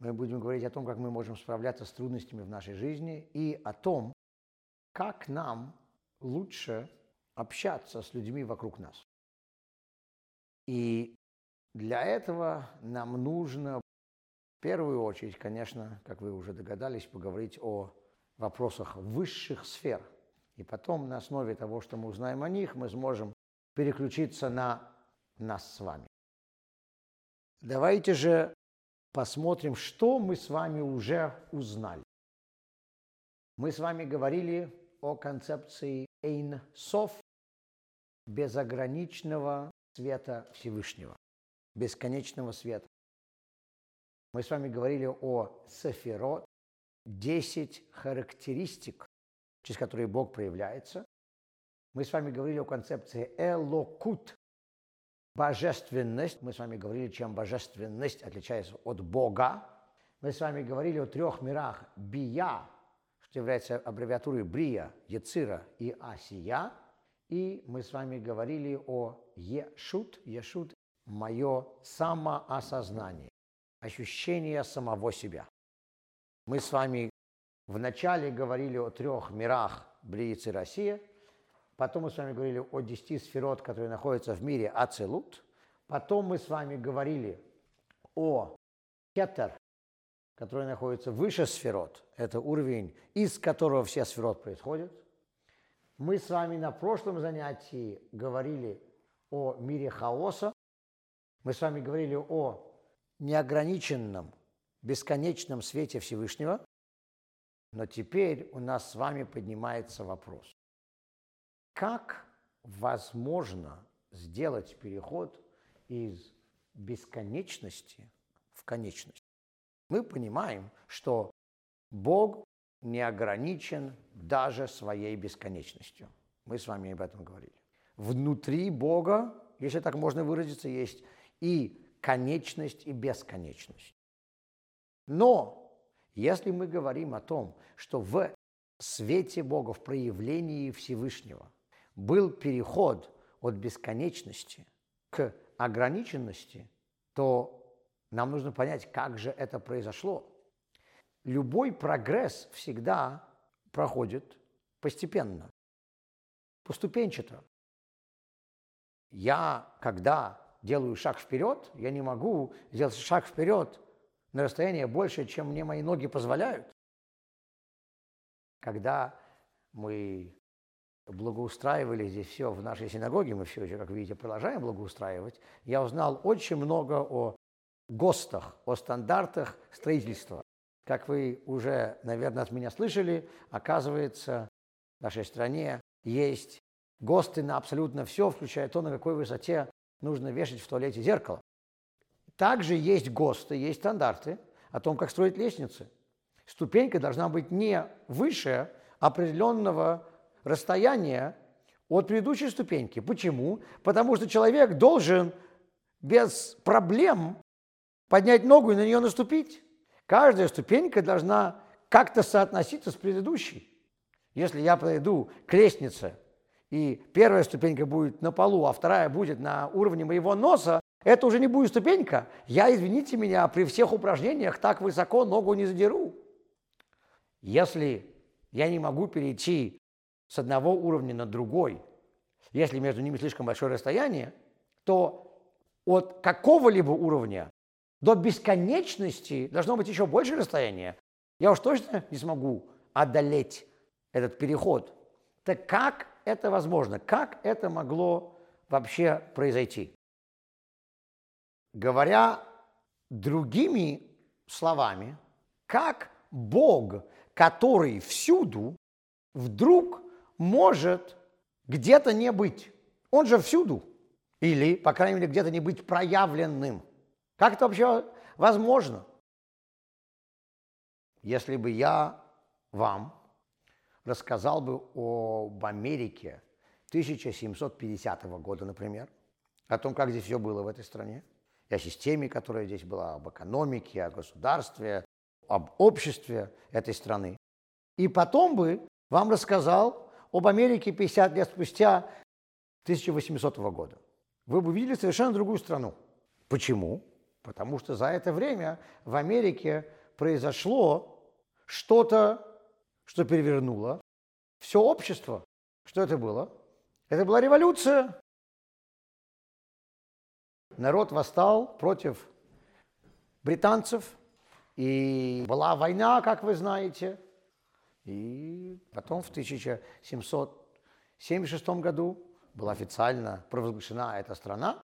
Мы будем говорить о том, как мы можем справляться с трудностями в нашей жизни и о том, как нам лучше общаться с людьми вокруг нас. И для этого нам нужно в первую очередь, конечно, как вы уже догадались, поговорить о вопросах высших сфер. И потом на основе того, что мы узнаем о них, мы сможем переключиться на нас с вами. Давайте же посмотрим, что мы с вами уже узнали. Мы с вами говорили о концепции Эйн Соф, безограниченного света Всевышнего, бесконечного света. Мы с вами говорили о сефирот, 10 характеристик, через которые Бог проявляется. Мы с вами говорили о концепции элокут, божественность. Мы с вами говорили, чем божественность отличается от Бога. Мы с вами говорили о 3 мирах бия, что является аббревиатурой брия, яцира и асия. И мы с вами говорили о ешут, ешут – мое самоосознание, ощущение самого себя. Мы с вами вначале говорили о 3 мирах брия, яцира, асия. Потом мы с вами говорили о 10 сферот, которые находятся в мире ацилут. Потом мы с вами говорили о кетер, который находится выше сферот. Это уровень, из которого все сферот происходят. Мы с вами на прошлом занятии говорили о мире хаоса. Мы с вами говорили о неограниченном, бесконечном свете Всевышнего. Но теперь у нас с вами поднимается вопрос. Как возможно сделать переход из бесконечности в конечность? Мы понимаем, что Бог не ограничен даже своей бесконечностью. Мы с вами об этом говорили. Внутри Бога, если так можно выразиться, есть и конечность, и бесконечность. Но если мы говорим о том, что в свете Бога, в проявлении Всевышнего, был переход от бесконечности к ограниченности, то нам нужно понять, как же это произошло. Любой прогресс всегда проходит постепенно, поступенчато. Я, когда делаю шаг вперед, я не могу сделать шаг вперед на расстояние больше, чем мне мои ноги позволяют. Когда мы благоустраивали здесь все в нашей синагоге, мы все еще, как видите, продолжаем благоустраивать, я узнал очень много о ГОСТах, о стандартах строительства. Как вы уже, наверное, от меня слышали, оказывается, в нашей стране есть ГОСТы на абсолютно все, включая то, на какой высоте нужно вешать в туалете зеркало. Также есть ГОСТы, есть стандарты о том, как строить лестницы. Ступенька должна быть не выше определенного расстояния от предыдущей ступеньки. Почему? Потому что человек должен без проблем поднять ногу и на нее наступить. Каждая ступенька должна как-то соотноситься с предыдущей. Если я подойду к лестнице, и первая ступенька будет на полу, а вторая будет на уровне моего носа, это уже не будет ступенька. Я, извините меня, при всех упражнениях так высоко ногу не задеру. Если я не могу перейти с одного уровня на другой, если между ними слишком большое расстояние, то от какого-либо уровня до бесконечности должно быть еще больше расстояния. Я уж точно не смогу одолеть этот переход. Так как это возможно? Как это могло вообще произойти? Говоря другими словами, как Бог, который всюду, вдруг может где-то не быть. Он же всюду. Или, по крайней мере, где-то не быть проявленным. Как это вообще возможно? Если бы я вам рассказал бы об Америке 1750 года, например, о том, как здесь все было в этой стране, и о системе, которая здесь была, об экономике, о государстве, об обществе этой страны, и потом бы вам рассказал об Америке 50 лет спустя 1800 года, вы бы увидели совершенно другую страну. Почему? Потому что за это время в Америке произошло что-то, что перевернуло все общество. Что это было? Это была революция. Народ восстал против британцев, и была война, как вы знаете. И потом в 1776 году была официально провозглашена эта страна.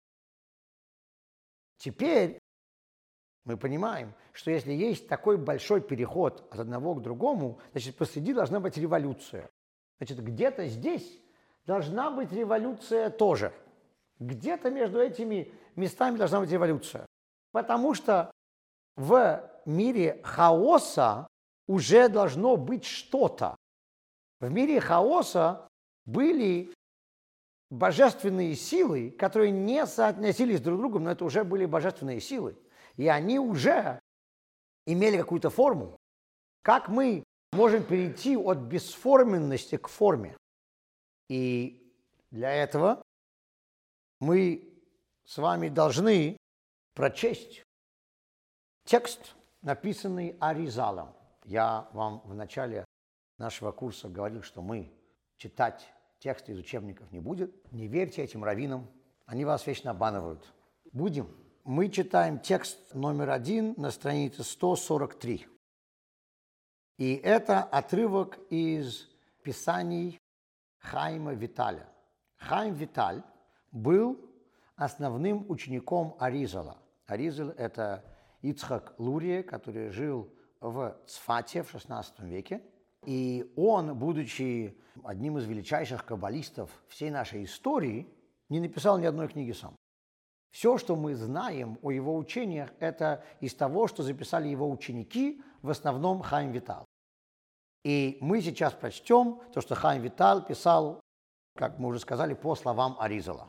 Теперь мы понимаем, что если есть такой большой переход от одного к другому, значит, посреди должна быть революция. Значит, где-то здесь должна быть революция тоже. Где-то между этими местами должна быть революция. Потому что в мире хаоса уже должно быть что-то. В мире хаоса были божественные силы, которые не соотносились друг с другом, но это уже были божественные силы. И они уже имели какую-то форму. Как мы можем перейти от бесформенности к форме? И для этого мы с вами должны прочесть текст, написанный Аризалом. Я вам в начале нашего курса говорил, что мы читать тексты из учебников не будем. Не верьте этим раввинам, они вас вечно обманывают. Будем. Мы читаем текст номер 1 на странице 143. И это отрывок из Писаний Хаима Виталя. Хаим Виталь был основным учеником Аризала. Аризал – это Ицхак Лурия, который жил в Цфате в XVI веке. И он, будучи одним из величайших каббалистов всей нашей истории, не написал ни одной книги сам. Все, что мы знаем о его учениях, это из того, что записали его ученики, в основном Хаим Виталь. И мы сейчас прочтем то, что Хаим Виталь писал, как мы уже сказали, по словам Аризала.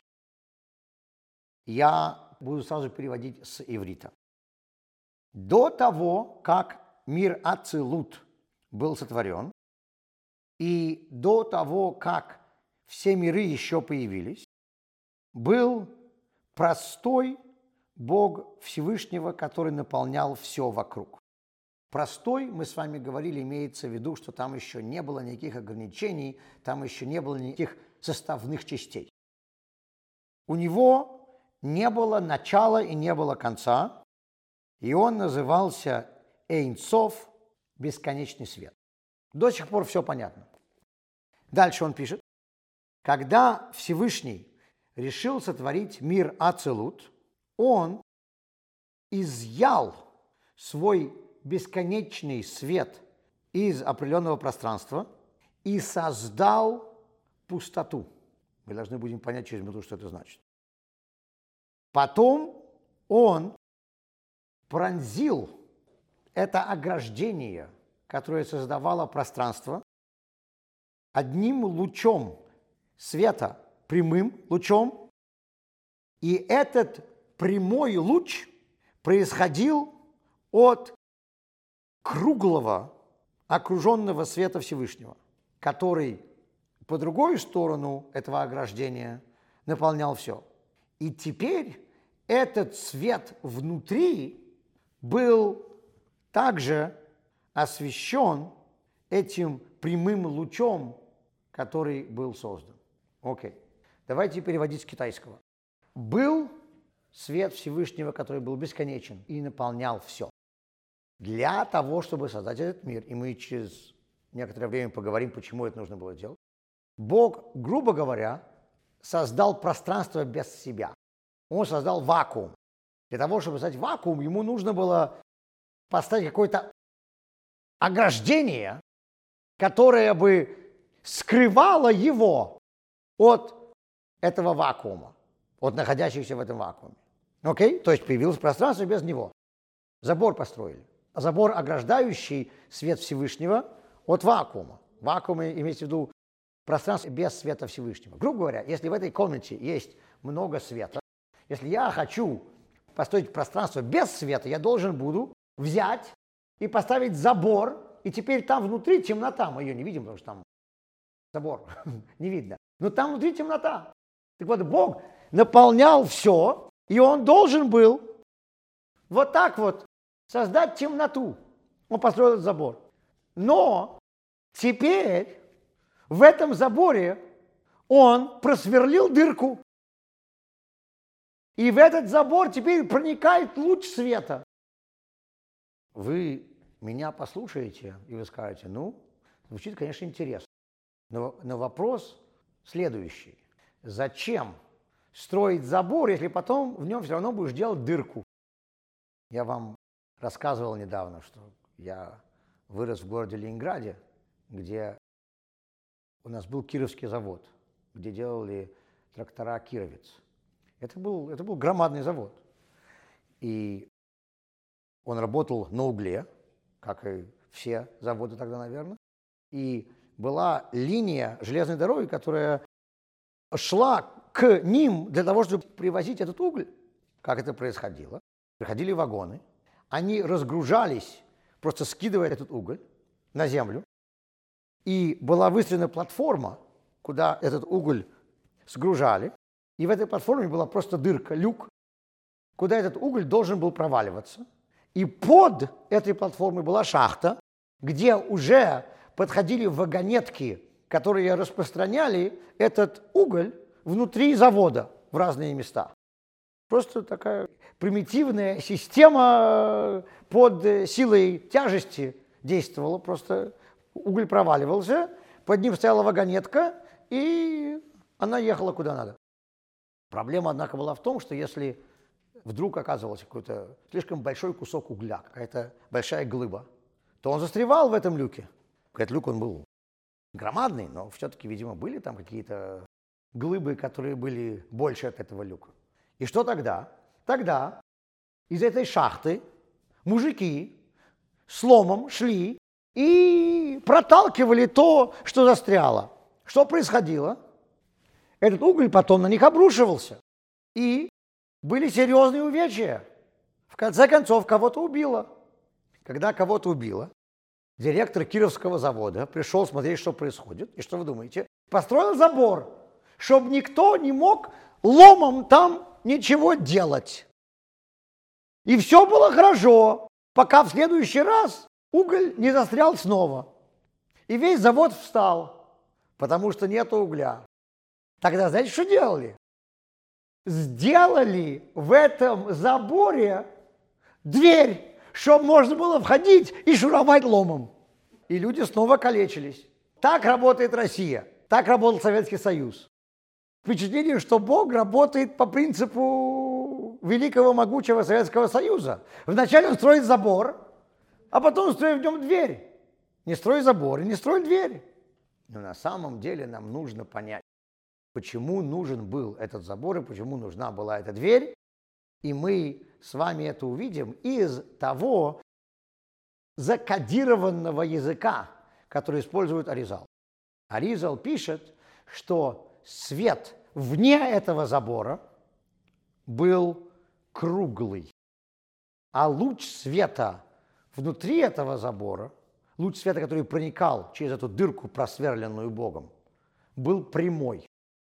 Я буду сразу переводить с иврита. До того, как мир Ацилут был сотворен, и до того, как все миры еще появились, был простой Бог Всевышнего, который наполнял все вокруг. Простой, мы с вами говорили, имеется в виду, что там еще не было никаких ограничений, там еще не было никаких составных частей. У него не было начала и не было конца, и он назывался Эйн Соф, бесконечный свет. До сих пор все понятно. Дальше он пишет: когда Всевышний решил сотворить мир Ацилут, он изъял свой бесконечный свет из определенного пространства и создал пустоту. Мы должны будем понять через минуту, что это значит. Потом он пронзил это ограждение, которое создавало пространство, одним лучом света, прямым лучом, и этот прямой луч происходил от круглого, окруженного света Всевышнего, который по другую сторону этого ограждения наполнял все. И теперь этот свет внутри был также освещен этим прямым лучом, который был создан. Окей. Давайте переводить с китайского. Был свет Всевышнего, который был бесконечен и наполнял все. Для того, чтобы создать этот мир, и мы через некоторое время поговорим, почему это нужно было делать, Бог, грубо говоря, создал пространство без себя. Он создал вакуум. Для того, чтобы создать вакуум, ему нужно было поставить какое-то ограждение, которое бы скрывало его от этого вакуума, от находящихся в этом вакууме. Окей? То есть появилось пространство без него. Забор построили. Забор, ограждающий свет Всевышнего от вакуума. Вакуум имеется в виду пространство без света Всевышнего. Грубо говоря, если в этой комнате есть много света, если я хочу построить пространство без света, я должен буду взять и поставить забор, и теперь там внутри темнота. Мы ее не видим, потому что там забор не видно. Но там внутри темнота. Так вот, Бог наполнял все, и он должен был Вот так вот создать темноту. Он построил этот забор. Но теперь в этом заборе он просверлил дырку. И в этот забор теперь проникает луч света. Вы меня послушаете, и вы скажете, ну, звучит, конечно, интересно. Но вопрос следующий. Зачем строить забор, если потом в нем все равно будешь делать дырку? Я вам рассказывал недавно, что я вырос в городе Ленинграде, где у нас был Кировский завод, где делали трактора «Кировец». Это был громадный завод. И он работал на угле, как и все заводы тогда, наверное. И была линия железной дороги, которая шла к ним для того, чтобы привозить этот уголь. Как это происходило? Приходили вагоны, они разгружались, просто скидывая этот уголь на землю. И была выстроена платформа, куда этот уголь сгружали. И в этой платформе была просто дырка, люк, куда этот уголь должен был проваливаться. И под этой платформой была шахта, где уже подходили вагонетки, которые распространяли этот уголь внутри завода в разные места. Просто такая примитивная система под силой тяжести действовала. Просто уголь проваливался, под ним стояла вагонетка, и она ехала куда надо. Проблема, однако, была в том, что если вдруг оказывался какой-то слишком большой кусок угля, какая-то большая глыба, то он застревал в этом люке. Этот люк, он был громадный, но все-таки, видимо, были там какие-то глыбы, которые были больше от этого люка. И что тогда? Тогда из этой шахты мужики с ломом шли и проталкивали то, что застряло. Что происходило? Этот уголь потом на них обрушивался. И были серьезные увечья. В конце концов, кого-то убило. Когда кого-то убило, директор Кировского завода пришел смотреть, что происходит. И что вы думаете? Построил забор, чтобы никто не мог ломом там ничего делать. И все было хорошо, пока в следующий раз уголь не застрял снова. И весь завод встал, потому что нет угля. Тогда знаете, что делали? Сделали в этом заборе дверь, чтобы можно было входить и шуровать ломом. И люди снова калечились. Так работает Россия, так работал Советский Союз. Впечатление, что Бог работает по принципу великого могучего Советского Союза. Вначале он строит забор, а потом строит в нем дверь. Не строй забор и не строй дверь. Но на самом деле нам нужно понять, почему нужен был этот забор и почему нужна была эта дверь. И мы с вами это увидим из того закодированного языка, который использует Аризал. Аризал пишет, что свет вне этого забора был круглый, а луч света внутри этого забора, луч света, который проникал через эту дырку, просверленную Богом, был прямой.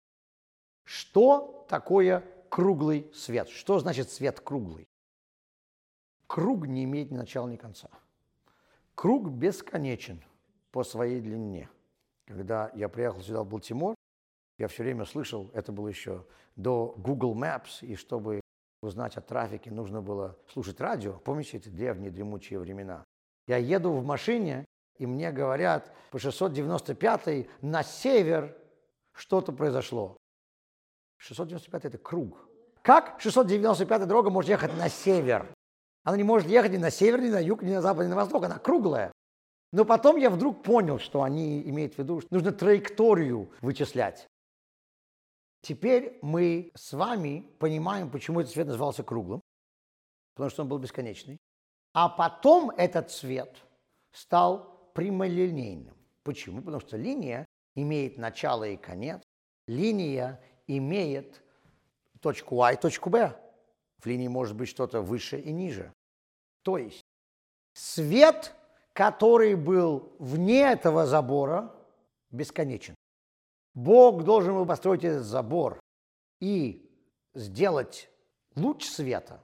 Что такое круглый свет? Что значит свет круглый? Круг не имеет ни начала, ни конца. Круг бесконечен по своей длине. Когда я приехал сюда, в Балтимор, я все время слышал, это было еще до Google Maps, и чтобы узнать о трафике, нужно было слушать радио. Помните эти древние дремучие времена? Я еду в машине, и мне говорят, по 695-й на север что-то произошло. 695 – это круг. Как 695-я дорога может ехать на север? Она не может ехать ни на север, ни на юг, ни на запад, ни на восток. Она круглая. Но потом я вдруг понял, что они имеют в виду, что нужно траекторию вычислять. Теперь мы с вами понимаем, почему этот цвет назывался круглым. Потому что он был бесконечный. А потом этот цвет стал прямолинейным. Почему? Потому что линия имеет начало и конец. Линия имеет точку А и точку Б. В линии может быть что-то выше и ниже. То есть свет, который был вне этого забора, бесконечен. Бог должен был построить этот забор и сделать луч света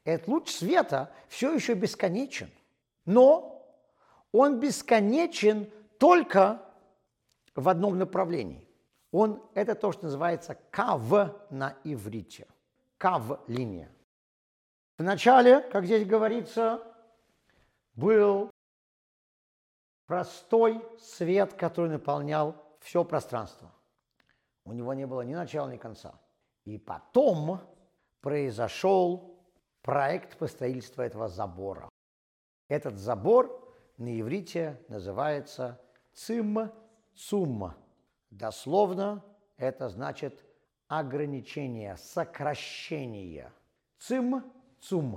Этот луч света все еще бесконечен, но он бесконечен только в одном направлении. Это то, что называется кав на иврите. Кав-линия. Вначале, как здесь говорится, был простой свет, который наполнял все пространство. У него не было ни начала, ни конца. И потом произошел проект по строительству этого забора. Этот забор на иврите называется цим-цум. Дословно это значит ограничение, сокращение. Цим-цум.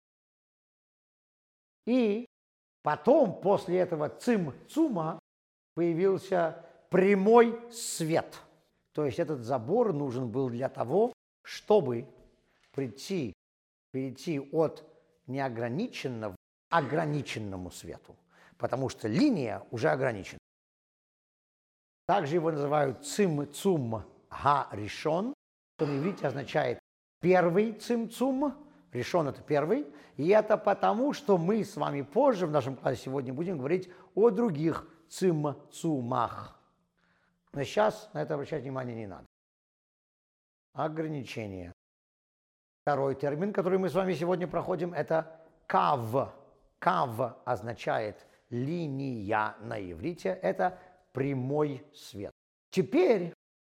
И потом, после этого цим-цума, появился прямой свет. То есть этот забор нужен был для того, чтобы перейти от неограниченного к ограниченному свету, потому что линия уже ограничена. Также его называют цим-цум га-ришон, что на иврите означает первый цим-цум, ришон – это первый, и это потому, что мы с вами позже в нашем классе сегодня будем говорить о других цим-цумах. Но сейчас на это обращать внимание не надо. Ограничение. Второй термин, который мы с вами сегодня проходим, это кав. Кав означает линия на иврите, это прямой свет. Теперь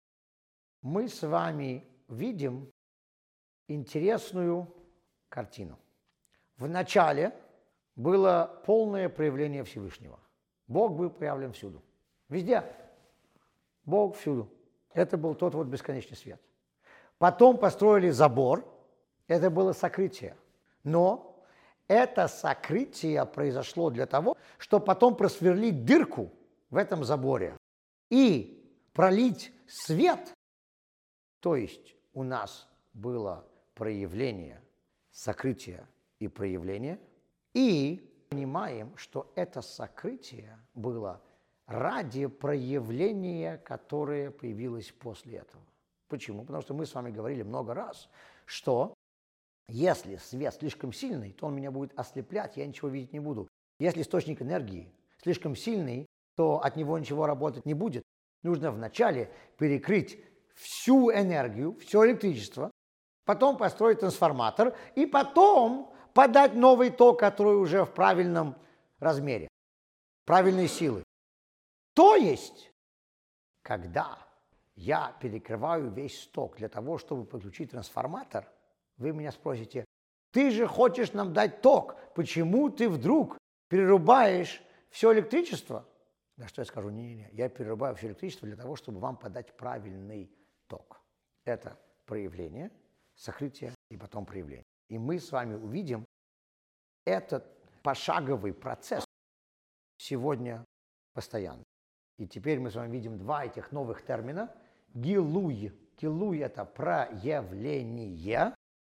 мы с вами видим интересную картину. Вначале было полное проявление Всевышнего. Бог был проявлен всюду. Везде. Бог всюду. Это был тот вот бесконечный свет. Потом построили забор. Это было сокрытие. Но это сокрытие произошло для того, чтобы потом просверлить дырку в этом заборе и пролить свет. То есть у нас было проявление, сокрытие и проявление. И понимаем, что это сокрытие было ради проявления, которое появилось после этого. Почему? Потому что мы с вами говорили много раз, что если свет слишком сильный, то он меня будет ослеплять, я ничего видеть не буду. Если источник энергии слишком сильный, то от него ничего работать не будет. Нужно вначале перекрыть всю энергию, все электричество, потом построить трансформатор и потом подать новый ток, который уже в правильном размере, правильной силы. То есть, когда я перекрываю весь ток для того, чтобы подключить трансформатор, вы меня спросите, ты же хочешь нам дать ток, почему ты вдруг перерубаешь все электричество? Да что я скажу, не-не-не, я перерубаю все электричество для того, чтобы вам подать правильный ток. Это проявление, сокрытие и потом проявление. И мы с вами увидим этот пошаговый процесс сегодня постоянно. И теперь мы с вами видим два этих новых термина. Гилуй. Гилуй – это проявление.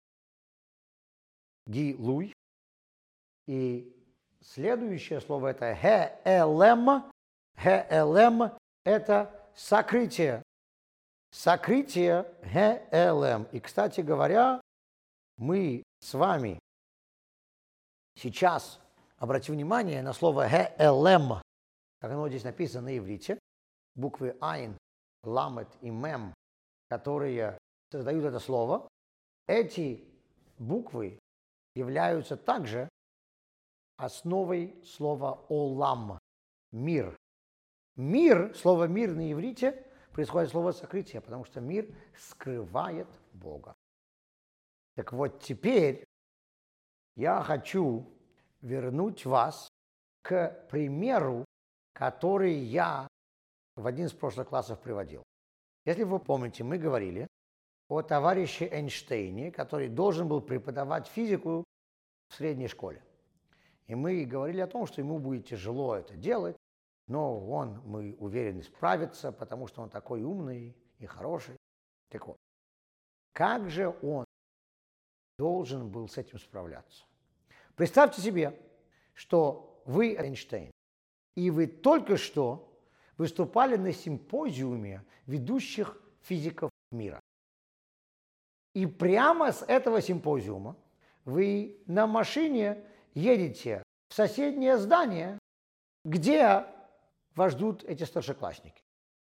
Гилуй. И следующее слово – это хелем. Хелем – это сокрытие. Сокрытие хелем. И, кстати говоря, мы с вами сейчас обратим внимание на слово хелем, как оно здесь написано на иврите, буквы айн, ламет и мем, которые создают это слово. Эти буквы являются также основой слова олам, мир. Мир, слово мир на иврите происходит слово сокрытие, потому что мир скрывает Бога. Так вот теперь я хочу вернуть вас к примеру, который я в один из прошлых классов приводил. Если вы помните, мы говорили о товарище Эйнштейне, который должен был преподавать физику в средней школе. И мы говорили о том, что ему будет тяжело это делать, но он, мы уверены, справится, потому что он такой умный и хороший. Так вот, как же он должен был с этим справляться? Представьте себе, что вы Эйнштейн, и вы только что выступали на симпозиуме ведущих физиков мира. И прямо с этого симпозиума вы на машине едете в соседнее здание, где вас ждут эти старшеклассники.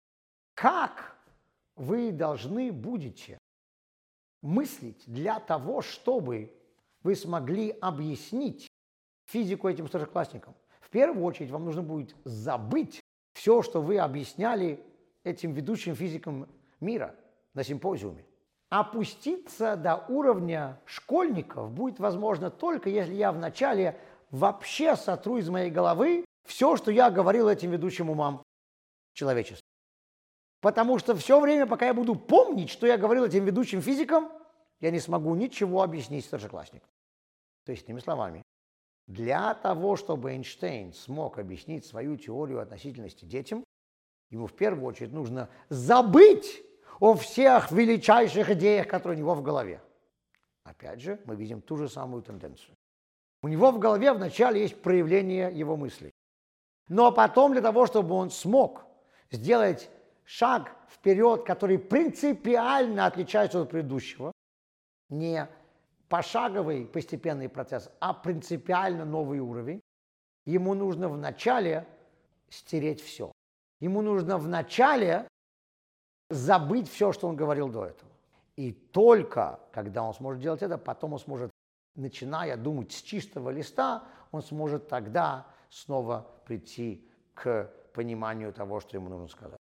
Как вы должны будете мыслить для того, чтобы вы смогли объяснить физику этим старшеклассникам? В первую очередь вам нужно будет забыть все, что вы объясняли этим ведущим физикам мира на симпозиуме. Опуститься до уровня школьников будет возможно только если я вначале вообще сотру из моей головы все, что я говорил этим ведущим умам человечества. Потому что все время, пока я буду помнить, что я говорил этим ведущим физикам, я не смогу ничего объяснить старшеклассникам. То есть, иными словами, для того, чтобы Эйнштейн смог объяснить свою теорию относительности детям, ему в первую очередь нужно забыть о всех величайших идеях, которые у него в голове. Опять же, мы видим ту же самую тенденцию. У него в голове вначале есть проявление его мыслей. Но потом для того, чтобы он смог сделать шаг вперед, который принципиально отличается от предыдущего, не пошаговый постепенный процесс, а принципиально новый уровень, ему нужно вначале стереть все. Ему нужно вначале забыть все, что он говорил до этого. И только когда он сможет делать это, потом он сможет, начиная думать с чистого листа, он сможет тогда снова прийти к пониманию того, что ему нужно сказать.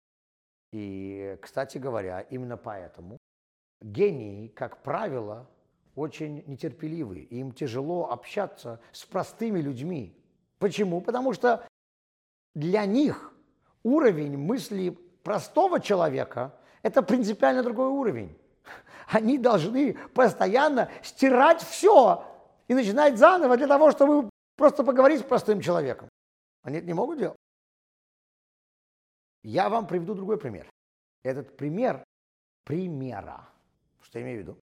И, кстати говоря, именно поэтому гении, как правило, очень нетерпеливы, и им тяжело общаться с простыми людьми. Почему? Потому что для них уровень мысли простого человека – это принципиально другой уровень. Они должны постоянно стирать все и начинать заново для того, чтобы просто поговорить с простым человеком. Они это не могут делать. Я вам приведу другой пример. Этот пример примера. Что я имею в виду?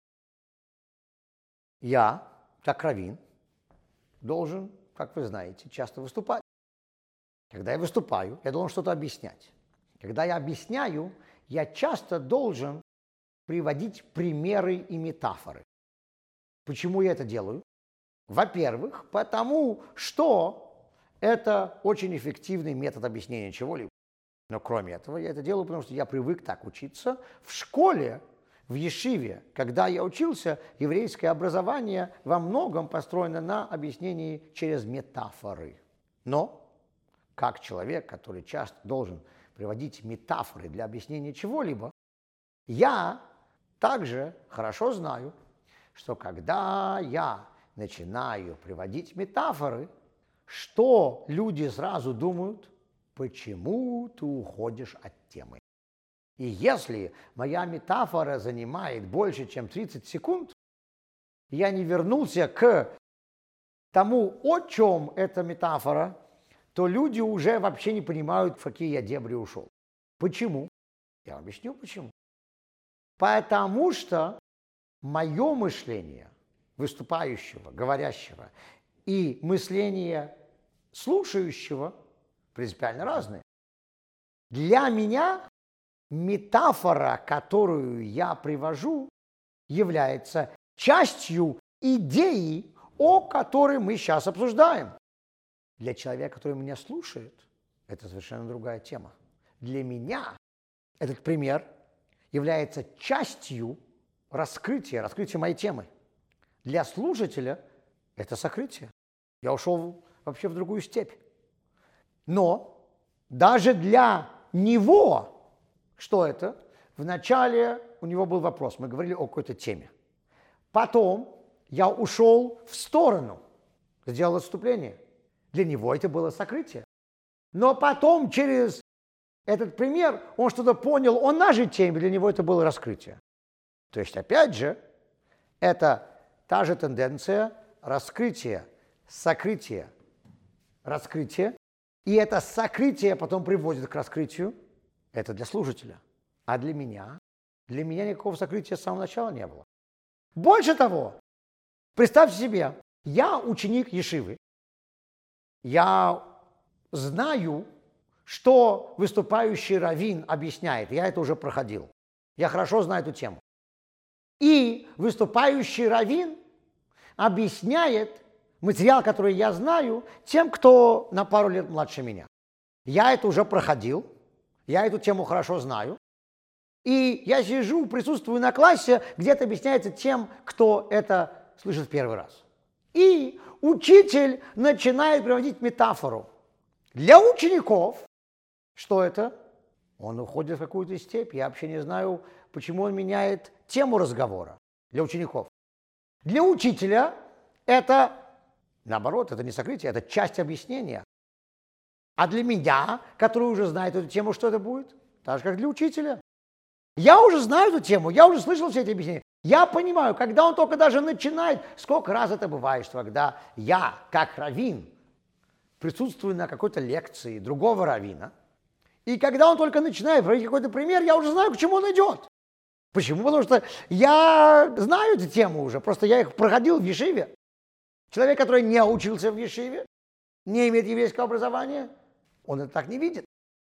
Я, как раввин, должен, как вы знаете, часто выступать. Когда я выступаю, я должен что-то объяснять. Когда я объясняю, я часто должен приводить примеры и метафоры. Почему я это делаю? Во-первых, потому что это очень эффективный метод объяснения чего-либо. Но кроме этого, я это делаю, потому что я привык так учиться в школе, в ешиве. Когда я учился, еврейское образование во многом построено на объяснении через метафоры. Но, как человек, который часто должен приводить метафоры для объяснения чего-либо, я также хорошо знаю, что когда я начинаю приводить метафоры, что люди сразу думают, почему ты уходишь от темы. И если моя метафора занимает больше, чем 30 секунд, я не вернулся к тому, о чем эта метафора, то люди уже вообще не понимают, в какие я дебри ушел. Почему? Я вам объясню, почему. Потому что мое мышление выступающего, говорящего, и мышление слушающего принципиально разные. Для меня метафора, которую я привожу, является частью идеи, о которой мы сейчас обсуждаем. Для человека, который меня слушает, это совершенно другая тема. Для меня этот пример является частью раскрытия моей темы. Для слушателя это сокрытие. Я ушел вообще в другую степь. Но даже для него, что это? Вначале у него был вопрос, мы говорили о какой-то теме. Потом я ушел в сторону, сделал отступление. Для него это было сокрытие. Но потом через этот пример он что-то понял о нашей теме, для него это было раскрытие. То есть, опять же, это та же тенденция раскрытия, сокрытия, раскрытия. И это сокрытие потом приводит к раскрытию. Это для слушателя. А для меня никакого сокрытия с самого начала не было. Больше того, представьте себе, я ученик ешивы. Я знаю, что выступающий раввин объясняет. Я это уже проходил. Я хорошо знаю эту тему. И выступающий раввин объясняет материал, который я знаю, тем, кто на пару лет младше меня. Я это уже проходил, я эту тему хорошо знаю. И я сижу, присутствую на классе, где это объясняется тем, кто это слышит в первый раз. И учитель начинает приводить метафору. Для учеников, что это? Он уходит в какую-то степь. Я вообще не знаю, почему он меняет тему разговора для учеников. Для учителя это, наоборот, это не сокрытие, это часть объяснения. А для меня, который уже знает эту тему, что это будет? Так же, как для учителя. Я уже знаю эту тему, я уже слышал все эти объяснения. Я понимаю, когда он только даже начинает, сколько раз это бывает, что когда я, как раввин, присутствую на какой-то лекции другого раввина, и когда он только начинает проводить какой-то пример, я уже знаю, к чему он идет. Почему? Потому что я знаю эту тему уже, просто я их проходил в ешиве. Человек, который не учился в ешиве, не имеет еврейского образования, он это так не видит.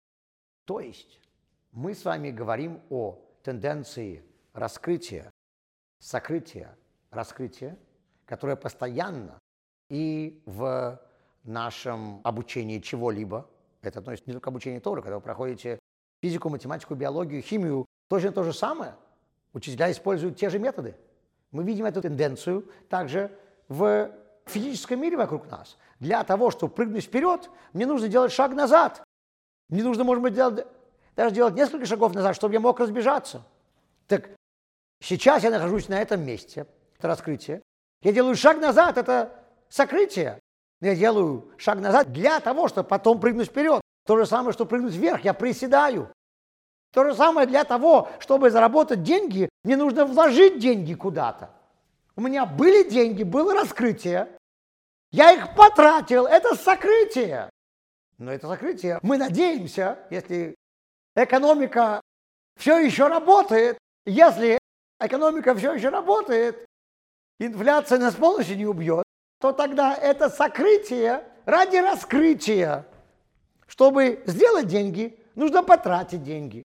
То есть мы с вами говорим о тенденции раскрытия, сокрытия, раскрытия, которая постоянно и в нашем обучении чего-либо, это относится не только к обучению Торы, когда вы проходите физику, математику, биологию, химию, точно то же самое. Учителя используют те же методы. Мы видим эту тенденцию также в физическом мире вокруг нас. Для того, чтобы прыгнуть вперед, мне нужно делать шаг назад. Мне нужно, может быть, даже делать несколько шагов назад, чтобы я мог разбежаться. Так сейчас я нахожусь на этом месте, это раскрытие. Я делаю шаг назад, это сокрытие. Я делаю шаг назад для того, чтобы потом прыгнуть вперед. То же самое, что прыгнуть вверх, я приседаю. То же самое для того, чтобы заработать деньги, мне нужно вложить деньги куда-то. У меня были деньги, было раскрытие. Я их потратил, это сокрытие. Но это сокрытие. Мы надеемся, если экономика все еще работает, если экономика все еще работает, инфляция нас полностью не убьет, то тогда это сокрытие ради раскрытия. Чтобы сделать деньги, нужно потратить деньги.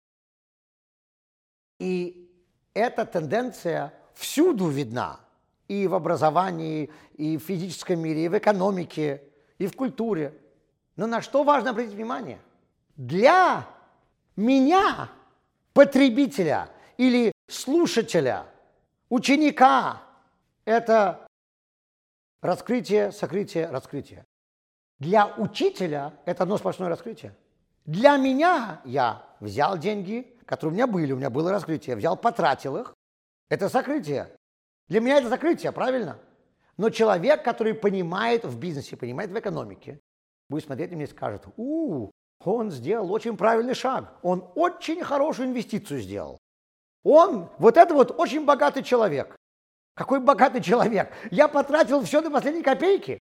И эта тенденция всюду видна. И в образовании, и в физическом мире, и в экономике, и в культуре. Но на что важно обратить внимание? Для меня, потребителя или слушателя, ученика, это раскрытие, сокрытие, раскрытие. Для учителя это одно сплошное раскрытие. Для меня я взял деньги, которые у меня было раскрытие, взял, потратил их, это сокрытие. Для меня это сокрытие, правильно? Но человек, который понимает в бизнесе, понимает в экономике, будет смотреть на меня и скажет: он сделал очень правильный шаг, он очень хорошую инвестицию сделал. Он, очень богатый человек. Какой богатый человек? Я потратил все до последней копейки.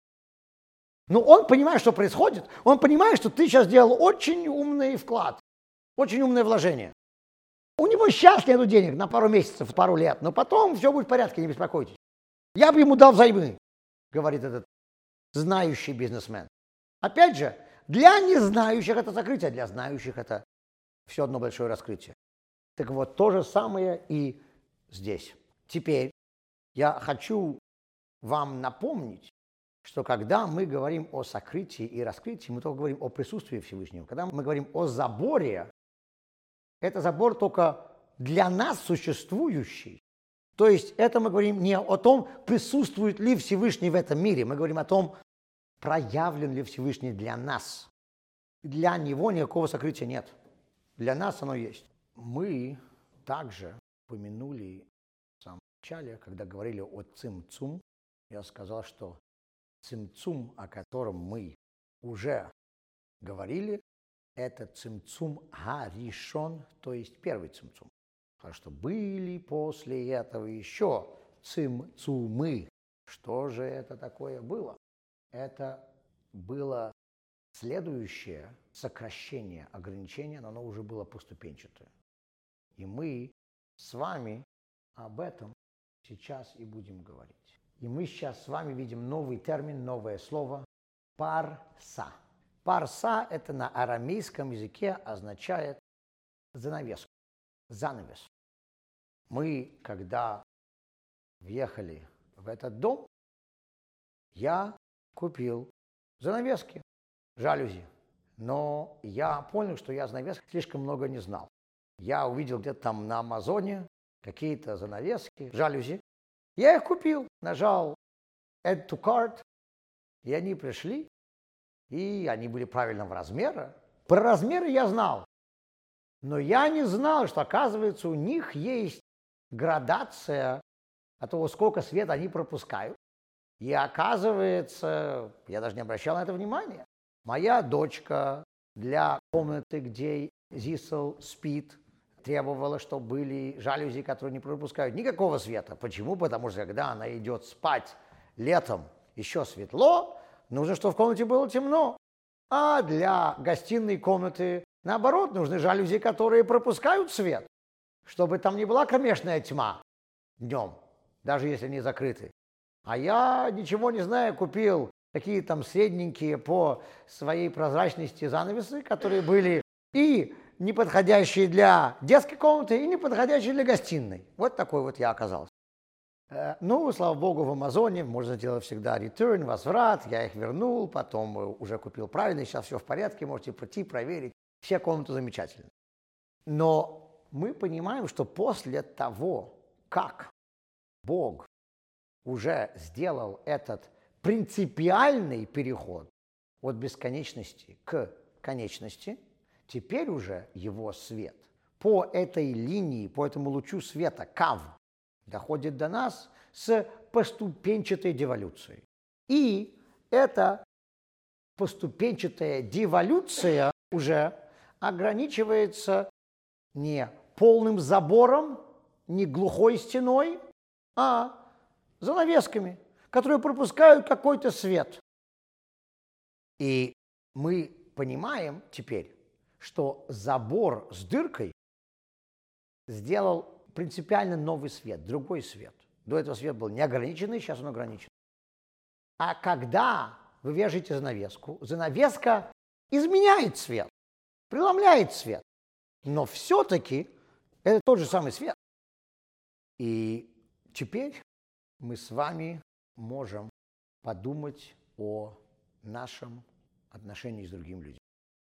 Но он понимает, что происходит. Он понимает, что ты сейчас сделал очень умный вклад, очень умное вложение. У него сейчас нету денег на пару месяцев, пару лет, но потом все будет в порядке, не беспокойтесь. Я бы ему дал взаймы, говорит этот знающий бизнесмен. Опять же, для незнающих это сокрытие, для знающих это все одно большое раскрытие. Так вот, то же самое и здесь. Теперь я хочу вам напомнить, что когда мы говорим о сокрытии и раскрытии, мы только говорим о присутствии Всевышнего. Когда мы говорим о заборе, это забор только для нас существующий. То есть это мы говорим не о том, присутствует ли Всевышний в этом мире. Мы говорим о том, проявлен ли Всевышний для нас. Для него никакого сокрытия нет. Для нас оно есть. Мы также упомянули в самом начале, когда говорили о цимцум, я сказал, что цимцум, о котором мы уже говорили, это цимцум харишон, то есть первый цимцум. Потому что были после этого еще цимцумы. Что же это такое было? Это было следующее сокращение ограничения, но оно уже было поступенчатое. И мы с вами об этом сейчас и будем говорить. И мы сейчас с вами видим новый термин, новое слово парса. Парса это на арамейском языке означает занавеску, занавес. Мы, когда въехали в этот дом, я купил занавески, жалюзи. Но я понял, что я о занавесках слишком много не знал. Я увидел где-то там на Амазоне какие-то занавески, жалюзи. Я их купил, нажал Add to Cart, и они пришли, и они были правильного размера. Про размеры я знал, но я не знал, что, оказывается, у них есть градация от того, сколько света они пропускают. И оказывается, я даже не обращал на это внимания. Моя дочка для комнаты, где Зисел спит, требовала, чтобы были жалюзи, которые не пропускают никакого света. Почему? Потому что когда она идет спать летом, еще светло, нужно, чтобы в комнате было темно. А для гостиной комнаты, наоборот, нужны жалюзи, которые пропускают свет, чтобы там не была кромешная тьма днем, даже если они закрыты. А я, ничего не знаю, купил такие там средненькие по своей прозрачности занавесы, которые были и не подходящие для детской комнаты, и не подходящие для гостиной. Вот такой вот я оказался. Ну, слава богу, в Амазоне можно делать всегда return, возврат. Я их вернул, потом уже купил правильно, сейчас все в порядке, можете прийти, проверить. Все комнаты замечательны. Но мы понимаем, что после того, как Бог уже сделал этот принципиальный переход от бесконечности к конечности, теперь уже его свет по этой линии, по этому лучу света, кав, доходит до нас с поступенчатой деволюцией. И эта поступенчатая деволюция уже ограничивается не полным забором, не глухой стеной, а занавесками, которые пропускают какой-то свет. И мы понимаем теперь, что забор с дыркой сделал принципиально новый свет, другой свет. До этого свет был неограниченный, сейчас он ограничен. А когда вы вяжете занавеску, занавеска изменяет цвет, преломляет цвет, но все-таки это тот же самый свет. И теперь мы с вами можем подумать о нашем отношении с другими людьми.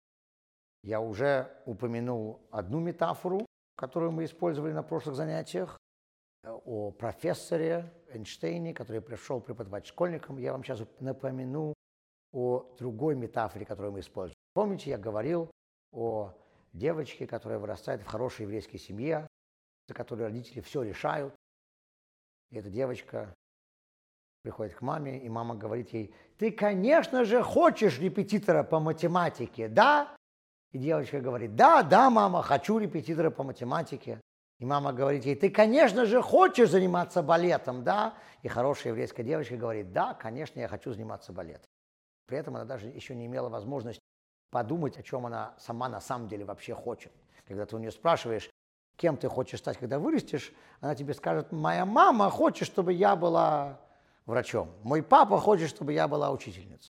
Я уже упомянул одну метафору, которую мы использовали на прошлых занятиях, о профессоре Эйнштейне, который пришел преподавать школьникам. Я вам сейчас напомяну о другой метафоре, которую мы используем. Помните, я говорил о девочке, которая вырастает в хорошей еврейской семье, за которой родители все решают. И эта девочка приходит к маме, и мама говорит ей: «Ты, конечно же, хочешь репетитора по математике, да?» И девочка говорит: «Да, мама, хочу репетитора по математике». И мама говорит ей: «Ты, конечно же, хочешь заниматься балетом, да?» И хорошая еврейская девочка говорит: «Да, конечно, я хочу заниматься балетом». При этом она даже еще не имела возможности подумать, о чем она сама на самом деле вообще хочет. Когда ты у нее спрашиваешь, кем ты хочешь стать, когда вырастешь, она тебе скажет: «Моя мама хочет, чтобы я была врачом. Мой папа хочет, чтобы я была учительницей».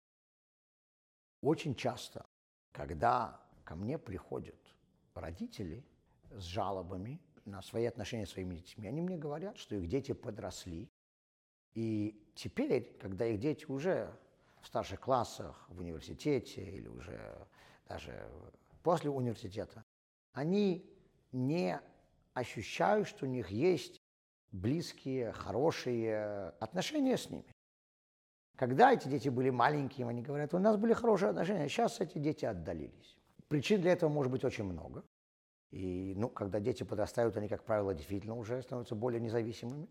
Очень часто, когда ко мне приходят родители с жалобами на свои отношения с своими детьми, они мне говорят, что их дети подросли. И теперь, когда их дети уже в старших классах, в университете или уже даже после университета, они не ощущают, что у них есть близкие, хорошие отношения с ними. Когда эти дети были маленькими, они говорят: у нас были хорошие отношения, а сейчас эти дети отдалились. Причин для этого может быть очень много. И когда дети подрастают, они, как правило, действительно уже становятся более независимыми.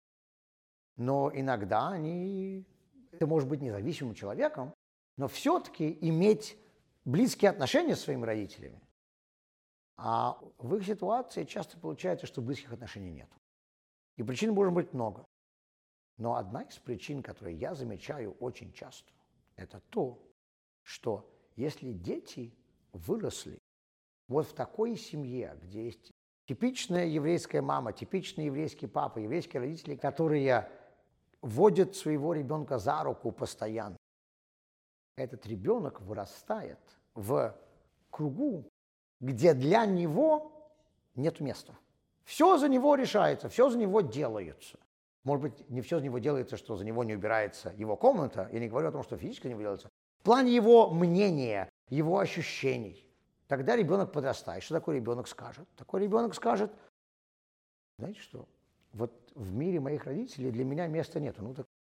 Но иногда это может быть независимым человеком, но все-таки иметь близкие отношения с своими родителями. А в их ситуации часто получается, что близких отношений нет. И причин может быть много. Но одна из причин, которую я замечаю очень часто, это то, что если дети выросли вот в такой семье, где есть типичная еврейская мама, типичный еврейский папа, еврейские родители, которые водят своего ребенка за руку постоянно, этот ребенок вырастает в кругу, где для него нет места. Все за него решается, все за него делается. Может быть, не все за него делается, что за него не убирается его комната. Я не говорю о том, что физически не делается. В плане его мнения, его ощущений. Тогда ребенок подрастает. Что такое ребенок скажет? Такой ребенок скажет, знаете что, вот в мире моих родителей для меня места нету. Ну так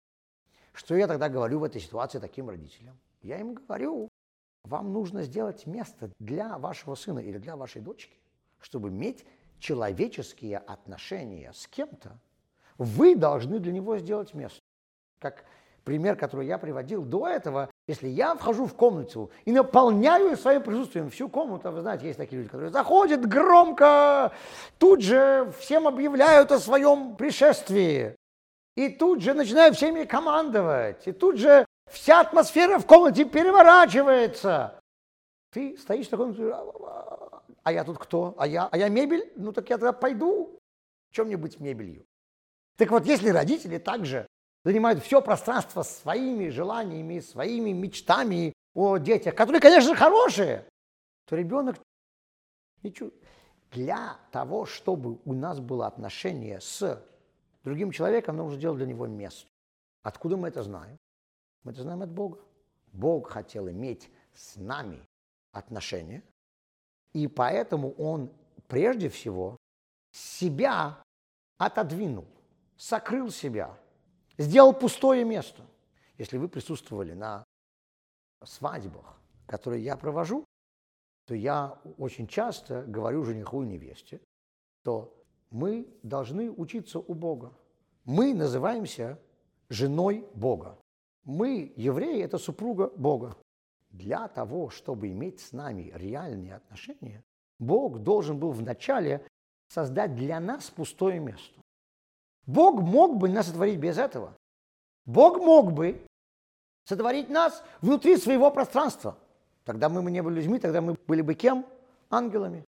что я тогда говорю в этой ситуации таким родителям? Я им говорю, вам нужно сделать место для вашего сына или для вашей дочки, чтобы иметь человеческие отношения с кем-то. Вы должны для него сделать место. Как пример, который я приводил до этого, если я вхожу в комнату и наполняю своим присутствием всю комнату, вы знаете, есть такие люди, которые заходят громко, тут же всем объявляют о своем пришествии, и тут же начинают всеми командовать, и тут же вся атмосфера в комнате переворачивается. Ты стоишь в таком, а я тут кто? А я мебель? Ну так я тогда пойду. Чем мне быть мебелью? Так вот, если родители также занимают все пространство своими желаниями, своими мечтами о детях, которые, конечно, хорошие, то ребенок не чувствует. Для того, чтобы у нас было отношение с другим человеком, нужно сделать для него место. Откуда мы это знаем? Мы это знаем от Бога. Бог хотел иметь с нами отношения, и поэтому Он прежде всего себя отодвинул, сокрыл себя, сделал пустое место. Если вы присутствовали на свадьбах, которые я провожу, то я очень часто говорю жениху и невесте, что мы должны учиться у Бога. Мы называемся женой Бога. Мы, евреи, это супруга Бога. Для того, чтобы иметь с нами реальные отношения, Бог должен был вначале создать для нас пустое место. Бог мог бы нас сотворить без этого. Бог мог бы сотворить нас внутри своего пространства. Тогда мы не были людьми, тогда мы были бы кем? Ангелами.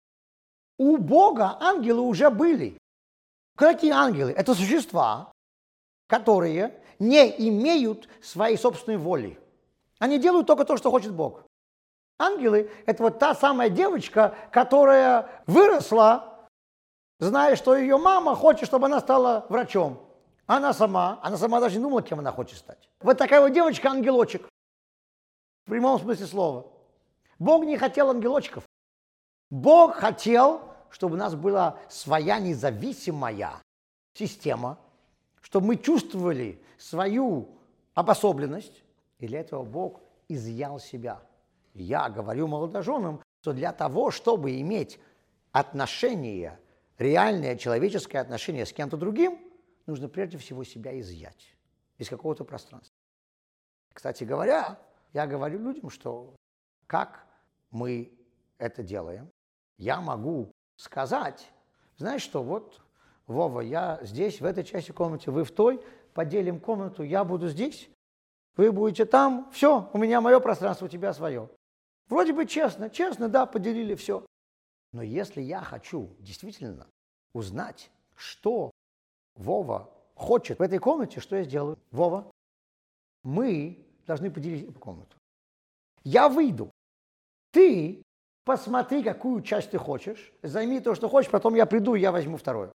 У Бога ангелы уже были. Какие ангелы? Это существа, которые не имеют своей собственной воли. Они делают только то, что хочет Бог. Ангелы – это вот та самая девочка, которая выросла, зная, что ее мама хочет, чтобы она стала врачом. Она сама даже не думала, кем она хочет стать. Вот такая вот девочка-ангелочек. В прямом смысле слова. Бог не хотел ангелочков. Бог хотел, чтобы у нас была своя независимая система, чтобы мы чувствовали свою обособленность. И для этого Бог изъял себя. Я говорю молодоженам, что для того, чтобы иметь отношения, реальное человеческое отношение с кем-то другим, нужно прежде всего себя изъять из какого-то пространства. Кстати говоря, я говорю людям, что как мы это делаем, я могу сказать, знаешь что, вот, Вова, я здесь, в этой части комнаты, вы в той, поделим комнату, я буду здесь, вы будете там, все, у меня мое пространство, у тебя свое. Вроде бы честно, да, поделили все. Но если я хочу действительно узнать, что Вова хочет в этой комнате, что я сделаю? Вова, мы должны поделить эту комнату. Я выйду. Ты посмотри, какую часть ты хочешь, займи то, что хочешь, потом я приду, и я возьму второе.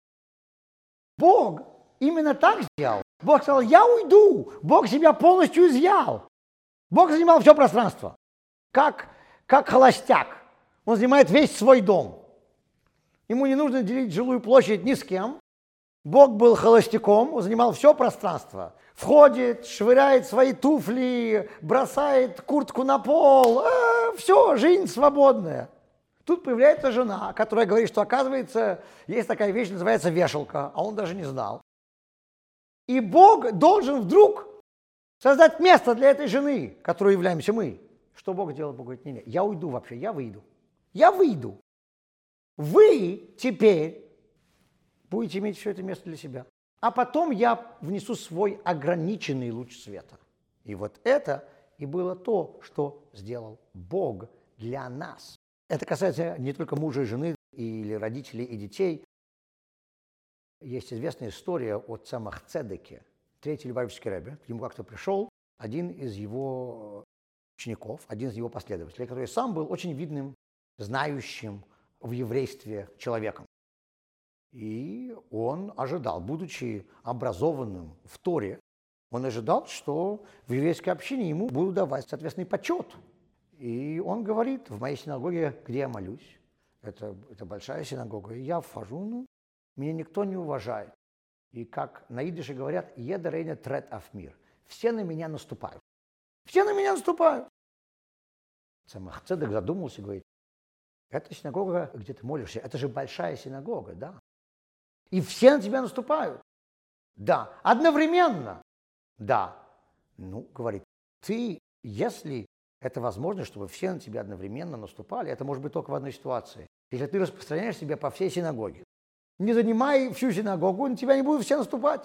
Бог именно так сделал. Бог сказал, я уйду. Бог себя полностью изъял. Бог занимал все пространство. Как холостяк. Он занимает весь свой дом. Ему не нужно делить жилую площадь ни с кем. Бог был холостяком, он занимал все пространство. Входит, швыряет свои туфли, бросает куртку на пол. Все, жизнь свободная. Тут появляется жена, которая говорит, что, оказывается, есть такая вещь, называется вешалка, а он даже не знал. И Бог должен вдруг создать место для этой жены, которой являемся мы. Что Бог делал? Бог говорит, не, я уйду вообще, я выйду. Я выйду. Вы теперь будете иметь все это место для себя. А потом я внесу свой ограниченный луч света. И вот это и было то, что сделал Бог для нас. Это касается не только мужа и жены, или родителей и детей. Есть известная история о Цемах Цедеке, третий Любавичский ребе. К нему как-то пришел один из его учеников, один из его последователей, который сам был очень видным, знающим в еврействе человеком. И он ожидал, будучи образованным в Торе, он ожидал, что в еврейской общине ему будут давать соответственный почет. И он говорит, в моей синагоге, где я молюсь, это большая синагога, и я вхожу, меня никто не уважает. И как на идише говорят, «Едер эйне трет аф мир». Все на меня наступают. Все на меня наступают. Цемах Цедек задумался и говорит, это синагога, где ты молишься, это же большая синагога, да? И все на тебя наступают. Да, одновременно. Да. Говорит, ты, если это возможно, чтобы все на тебя одновременно наступали, это может быть только в одной ситуации. Если ты распространяешь себя по всей синагоге. Не занимай всю синагогу, на тебя не будут все наступать.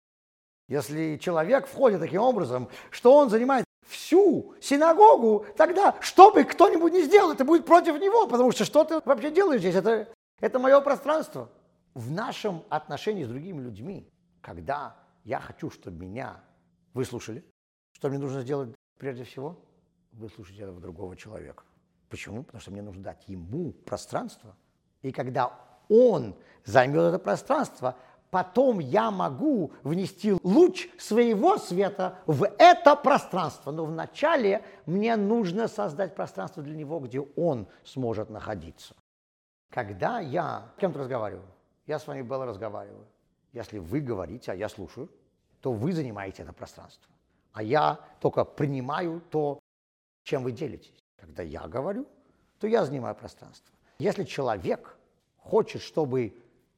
Если человек входит таким образом, что он занимает всю синагогу, тогда, что бы кто-нибудь ни сделал, это будет против него, потому что ты вообще делаешь здесь? Это мое пространство. В нашем отношении с другими людьми, когда я хочу, чтобы меня выслушали, что мне нужно сделать прежде всего? Выслушать этого другого человека. Почему? Потому что мне нужно дать ему пространство. И когда он займет это пространство, потом я могу внести луч своего света в это пространство. Но вначале мне нужно создать пространство для него, где он сможет находиться. Когда я с кем-то разговариваю, я с вами Белла разговариваю. Если вы говорите, а я слушаю, то вы занимаете это пространство. А я только принимаю то, чем вы делитесь. Когда я говорю, то я занимаю пространство. Если человек хочет, чтобы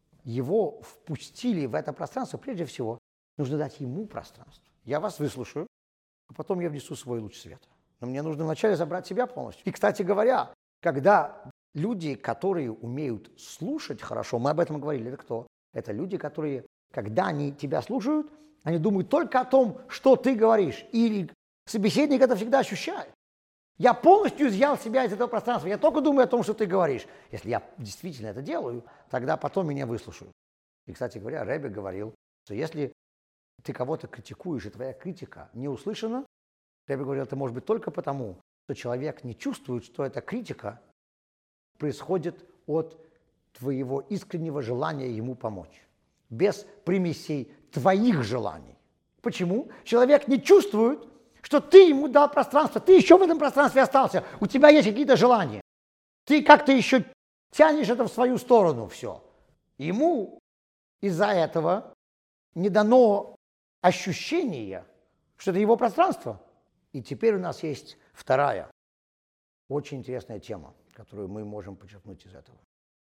его впустили в это пространство, прежде всего, нужно дать ему пространство. Я вас выслушаю, а потом я внесу свой луч света. Но мне нужно вначале забрать себя полностью. И, кстати говоря, когда люди, которые умеют слушать хорошо, мы об этом говорили, это кто? Это люди, которые, когда они тебя слушают, они думают только о том, что ты говоришь. И собеседник это всегда ощущает. Я полностью изъял себя из этого пространства. Я только думаю о том, что ты говоришь. Если я действительно это делаю, тогда потом меня выслушают. И, кстати говоря, Ребе говорил, что если ты кого-то критикуешь, и твоя критика не услышана, Ребе говорил, это может быть только потому, что человек не чувствует, что эта критика происходит от твоего искреннего желания ему помочь. Без примесей твоих желаний. Почему? Человек не чувствует, что ты ему дал пространство, ты еще в этом пространстве остался, у тебя есть какие-то желания. Ты как-то еще тянешь это в свою сторону все. Ему из-за этого не дано ощущение, что это его пространство. И теперь у нас есть вторая, очень интересная тема, которую мы можем почерпнуть из этого.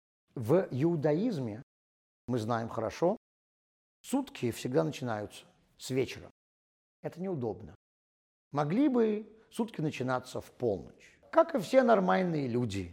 В иудаизме, мы знаем хорошо, сутки всегда начинаются с вечера. Это неудобно. Могли бы сутки начинаться в полночь, как и все нормальные люди.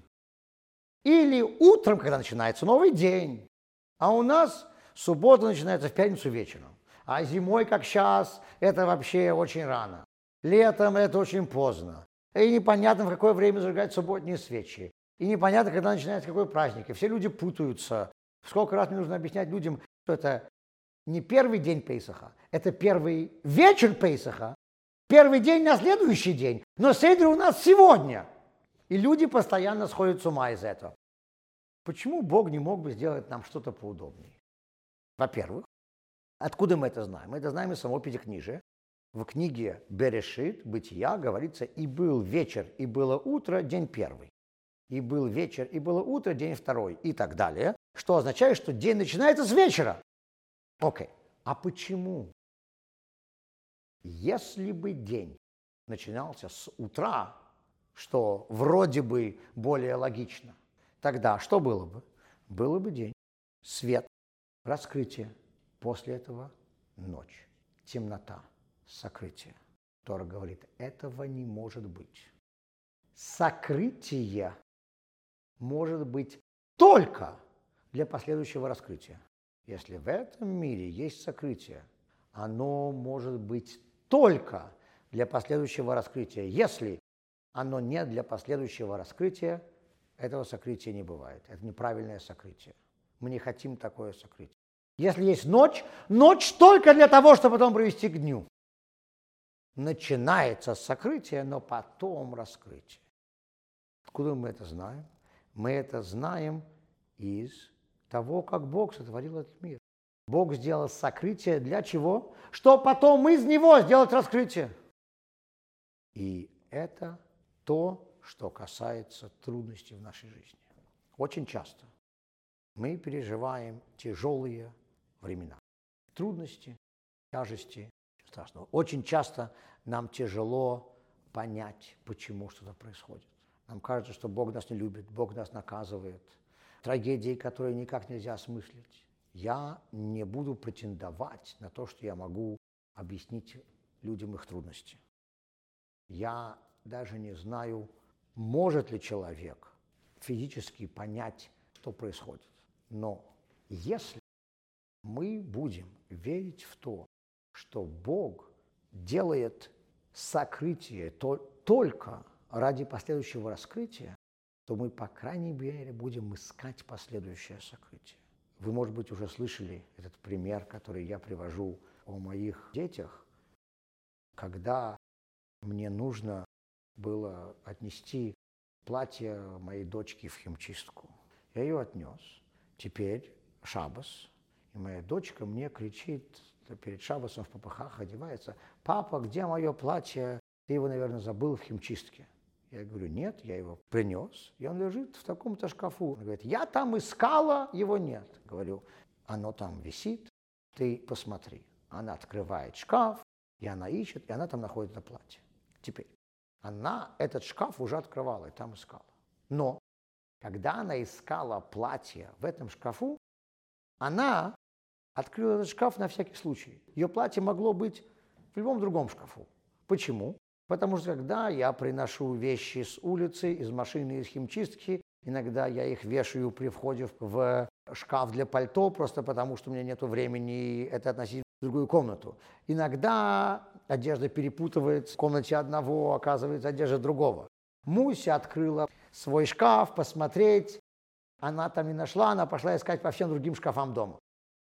Или утром, когда начинается новый день. А у нас суббота начинается в пятницу вечером. А зимой, как сейчас, это вообще очень рано. Летом это очень поздно. И непонятно, в какое время зажигать субботние свечи. И непонятно, когда начинается какой праздник. И все люди путаются. Сколько раз мне нужно объяснять людям, что это не первый день Пейсаха, это первый вечер Пейсаха. Первый день на следующий день, но седер у нас сегодня. И люди постоянно сходят с ума из этого. Почему Бог не мог бы сделать нам что-то поудобнее? Во-первых, откуда мы это знаем? Мы это знаем из самого Пятикнижия. В книге Берешит, Бытия, говорится, и был вечер, и было утро, день первый. И был вечер, и было утро, день второй, и так далее. Что означает, что день начинается с вечера. Окей. А почему? Если бы день начинался с утра, что вроде бы более логично, тогда что было бы? Было бы день, свет, раскрытие, после этого ночь, темнота, сокрытие. Тора говорит, этого не может быть. Сокрытие может быть только для последующего раскрытия. Если в этом мире есть сокрытие, оно может быть только для последующего раскрытия. Если оно не для последующего раскрытия, этого сокрытия не бывает. Это неправильное сокрытие. Мы не хотим такое сокрытие. Если есть ночь, ночь только для того, чтобы потом привести к дню. Начинается с сокрытия, но потом раскрытие. Откуда мы это знаем? Мы это знаем из того, как Бог сотворил этот мир. Бог сделал сокрытие для чего? Что потом из него сделать раскрытие. И это то, что касается трудностей в нашей жизни. Очень часто мы переживаем тяжелые времена. Трудности, тяжести, ничего страшного. Очень часто нам тяжело понять, почему что-то происходит. Нам кажется, что Бог нас не любит, Бог нас наказывает. Трагедии, которые никак нельзя осмыслить. Я не буду претендовать на то, что я могу объяснить людям их трудности. Я даже не знаю, может ли человек физически понять, что происходит. Но если мы будем верить в то, что Бог делает сокрытие только ради последующего раскрытия, то мы, по крайней мере, будем искать последующее сокрытие. Вы, может быть, уже слышали этот пример, который я привожу о моих детях, когда мне нужно было отнести платье моей дочки в химчистку. Я ее отнес. Теперь шаббас, и моя дочка мне кричит перед шаббасом в попыхах, одевается: «Папа, где мое платье? Ты его, наверное, забыл в химчистке». Я говорю: «Нет, я его принес, и он лежит в таком-то шкафу». Она говорит: «Я там искала, его нет». Говорю: «Оно там висит, ты посмотри». Она открывает шкаф, и она ищет, и она там находит это платье. Теперь она этот шкаф уже открывала и там искала. Но когда она искала платье в этом шкафу, она открыла этот шкаф на всякий случай. Ее платье могло быть в любом другом шкафу. Почему? Потому что когда я приношу вещи с улицы, из машины, из химчистки, иногда я их вешаю при входе в шкаф для пальто, просто потому что у меня нет времени это относить в другую комнату. Иногда одежда перепутывается в комнате одного, оказывается одежда другого. Муся открыла свой шкаф посмотреть, она там и нашла, она пошла искать по всем другим шкафам дома.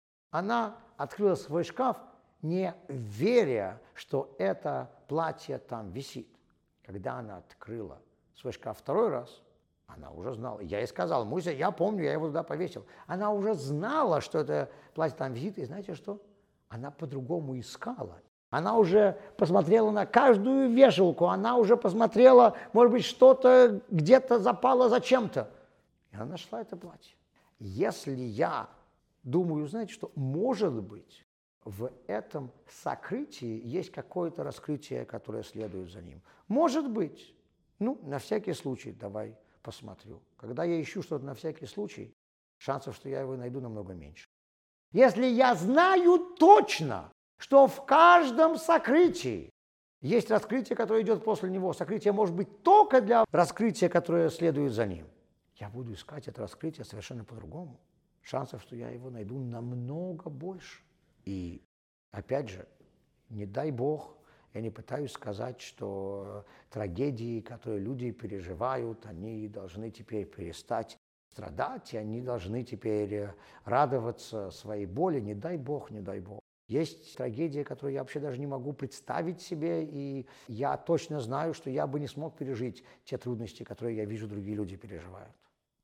Она открыла свой шкаф, не веря, что это платье там висит. Когда она открыла свой шкаф второй раз, она уже знала. Я ей сказал: «Муся, я помню, я его туда повесил». Она уже знала, что это платье там висит, и знаете что? Она по-другому искала. Она уже посмотрела на каждую вешалку, она уже посмотрела, может быть, что-то где-то запало за чем-то. И она нашла это платье. Если я думаю, знаете, что, может быть, в этом сокрытии есть какое-то раскрытие, которое следует за ним. Может быть. Ну, на всякий случай давай посмотрю. Когда я ищу что-то на всякий случай, шансов, что я его найду, намного меньше. Если я знаю точно, что в каждом сокрытии есть раскрытие, которое идет после него, сокрытие может быть только для раскрытия, которое следует за ним, я буду искать это раскрытие совершенно по-другому. Шансов, что я его найду, намного больше. И, опять же, не дай Бог, я не пытаюсь сказать, что трагедии, которые люди переживают, они должны теперь перестать страдать, и они должны теперь радоваться своей боли. Не дай Бог, не дай Бог. Есть трагедии, которые я вообще даже не могу представить себе, и я точно знаю, что я бы не смог пережить те трудности, которые я вижу, другие люди переживают.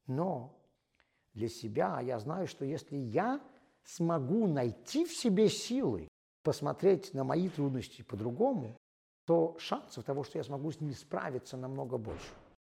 Но для себя я знаю, что если я смогу найти в себе силы посмотреть на мои трудности по-другому, то шансов того, что я смогу с ними справиться, намного больше.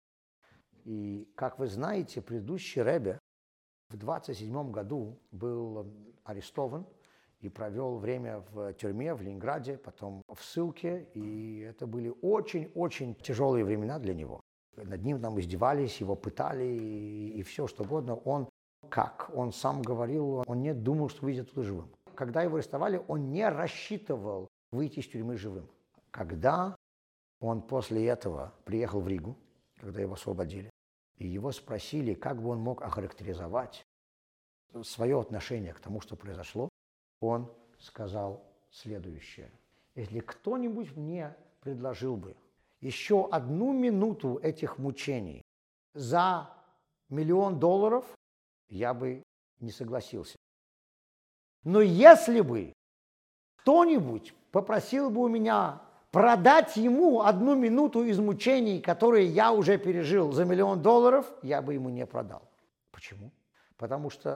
И, как вы знаете, предыдущий ребе в 27 году был арестован и провел время в тюрьме в Ленинграде, потом в ссылке, и это были очень-очень тяжелые времена для него. Над ним там издевались, его пытали и все что угодно. Он, как он сам говорил, он не думал, что выйдет оттуда живым. Когда его арестовали, он не рассчитывал выйти из тюрьмы живым. Когда он после этого приехал в Ригу, когда его освободили, и его спросили, как бы он мог охарактеризовать свое отношение к тому, что произошло, он сказал следующее: если кто-нибудь мне предложил бы еще 1 минуту этих мучений за $1 миллион, я бы не согласился. Но если бы кто-нибудь попросил бы у меня продать ему 1 минуту из мучений, которые я уже пережил, за $1 миллион, я бы ему не продал. Почему? Потому что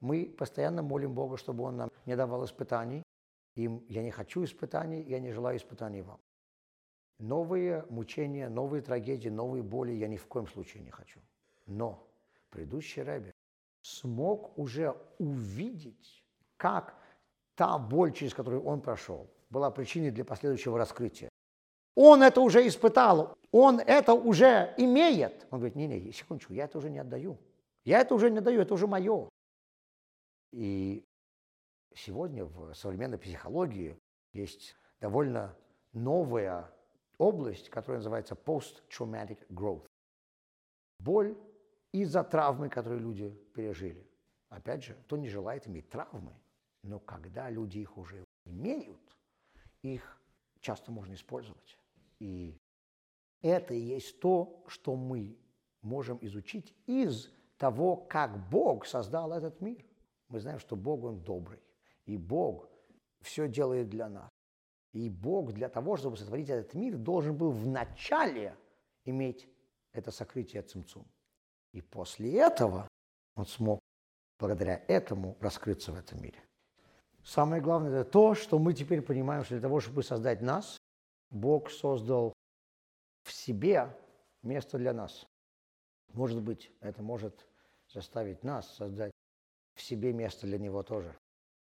Мы постоянно молим Бога, чтобы Он нам не давал испытаний. Им я не хочу испытаний, я не желаю испытаний вам. Новые мучения, новые трагедии, новые боли я ни в коем случае не хочу. Но предыдущий ребе смог уже увидеть, как та боль, через которую он прошел, была причиной для последующего раскрытия. Он это уже испытал, он это уже имеет. Он говорит, не, секундочку, я это уже не отдаю. Я это уже не отдаю, это уже мое. И сегодня в современной психологии есть довольно новая область, которая называется post-traumatic growth. Боль из-за травмы, которую люди пережили. Опять же, кто не желает иметь травмы, но когда люди их уже имеют, их часто можно использовать. И это и есть то, что мы можем изучить из того, как Бог создал этот мир. Мы знаем, что Бог, Он добрый, и Бог все делает для нас. И Бог для того, чтобы сотворить этот мир, должен был вначале иметь это сокрытие цимцум. И после этого Он смог, благодаря этому, раскрыться в этом мире. Самое главное – это то, что мы теперь понимаем, что для того, чтобы создать нас, Бог создал в себе место для нас. Может быть, это может заставить нас создать в себе место для Него тоже.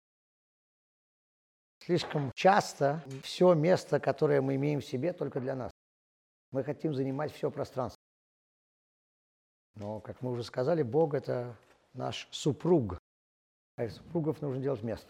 Слишком часто все место, которое мы имеем в себе, только для нас. Мы хотим занимать все пространство. Но, как мы уже сказали, Бог – это наш супруг. А из супругов нужно делать место.